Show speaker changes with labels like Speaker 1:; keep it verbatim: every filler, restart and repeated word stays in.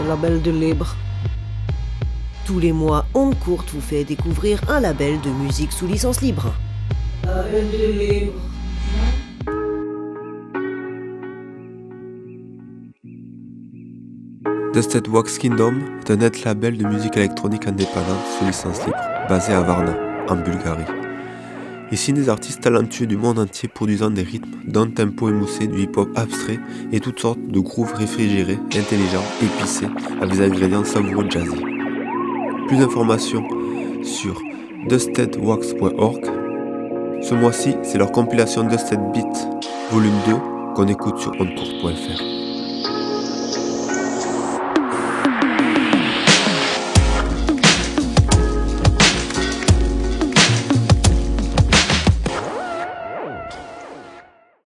Speaker 1: label de libre. Tous les mois, Onde Courte vous fait découvrir un label de musique sous licence libre. Label de libre.
Speaker 2: Dusted Wax Kingdom est un net label de musique électronique indépendante sous licence libre, basé à Varna, en Bulgarie. Il signe des artistes talentueux du monde entier produisant des rythmes d'un tempo émoussé, du hip-hop abstrait et toutes sortes de grooves réfrigérés, intelligents, épicés, avec des ingrédients savoureux jazzy. Plus d'informations sur dusted wax point org. Ce mois-ci, c'est leur compilation Dusted Beat, volume deux, qu'on écoute sur ondecourte point f r.